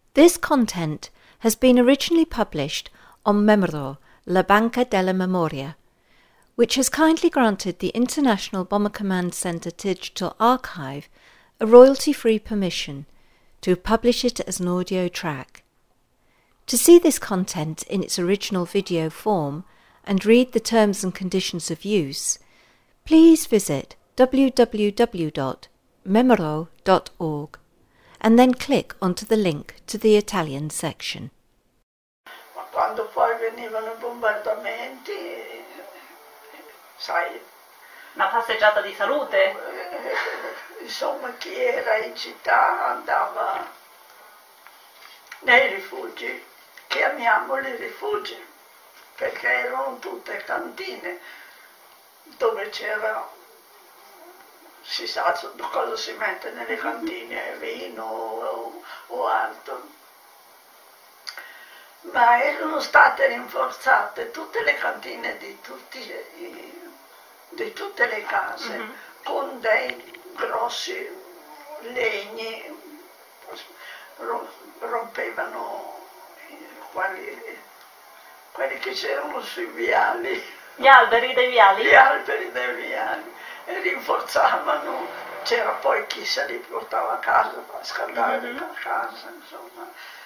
This content has been originally published on Memoro, La Banca della Memoria, which has kindly granted the International Bomber Command Center Digital Archive a royalty-free permission to publish it as an audio track. To see this content in its original video form and read the terms and conditions of use, please visit www.memoro.org and then click onto the link to the Italian section. Ma quando poi venivano i bombardamenti, sai... Una passeggiata di salute? Insomma, chi era in città andava nei rifugi, chiamiamoli rifugi, perché erano tutte cantine dove c'era, si sa cosa si mette nelle cantine, vino o altro. Ma erano state rinforzate tutte le cantine di tutte le case, con dei grossi legni, rompevano quelli che c'erano sui viali. Gli alberi dei viali? Gli alberi dei viali, e rinforzavano, c'era poi chi se li portava a casa per scaldare la casa, insomma.